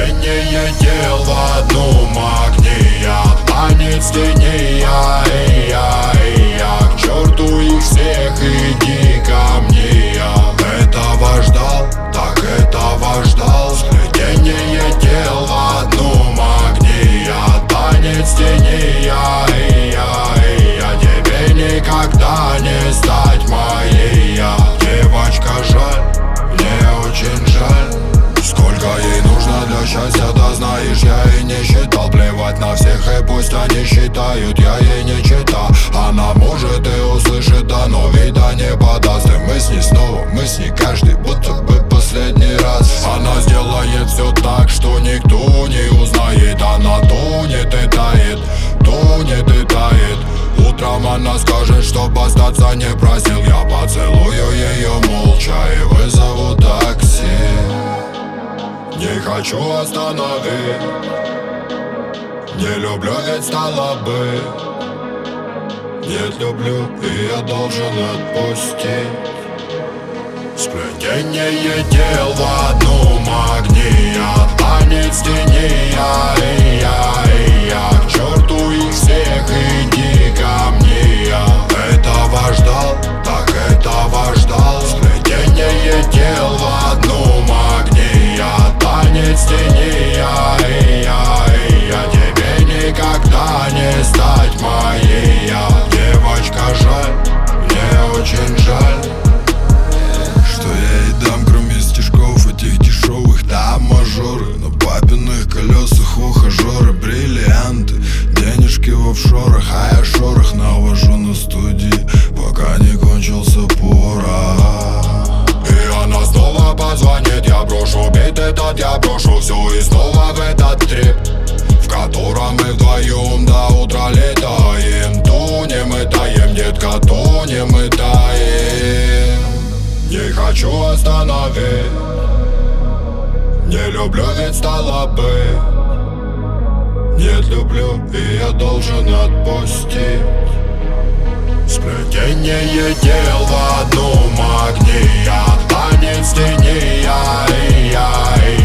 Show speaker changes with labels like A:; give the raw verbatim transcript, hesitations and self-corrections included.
A: Сплетение дел в одном огне. Танец теней, я, я, я. К черту их всех, иди ко мне, я. Этого ждал, так этого ждал. Сплетение дел в одном огне. Танец теней, я, я, я. Тебе никогда не стать моей, я. Девочка, жаль, мне очень жаль. Сколько ей нужно для счастья, да знаешь, я и не считал. Плевать на всех, и пусть они считают, я ей не чита. Она может и услышит, да, но вида не подаст. И мы с ней снова, мы с ней каждый, будто бы последний раз. Она сделает все так, что никто не узнает. Она тонет и тает, тонет и тает. Утром она скажет, чтоб остаться не просил. Я поцелую ее молча и вызову такси. Не хочу остановить, не люблю, ведь стало бы. Нет, люблю, и я должен отпустить. Сплетение дел в одном огне. Танец теней, я, я, я. К черту их всех, иди ко мне, я. Этого ждал, так этого ждал. Сплетение дел в одном огне. Танец теней, я, я, я. Тебе никогда не стать моей, я. Девочка, жаль, мне очень жаль.
B: Что я ей дам, кроме стишков этих дешевых? Там мажоры на папиных колесах, ухажеры, бриллианты, денежки в офшорах. А я шорох навожу на студии, пока не кончился порох.
A: И она снова позвонит, я брошу бит этот, я брошу все и снова в этот трип, в котором мы вдвоем до утра летаем. Тонем и таем, детка, тонем и таем. Не хочу остановить, не люблю, ведь стало бы. Нет, люблю, и я должен отпустить. Сплетение дел в одном огне. Танец теней, я, я, я.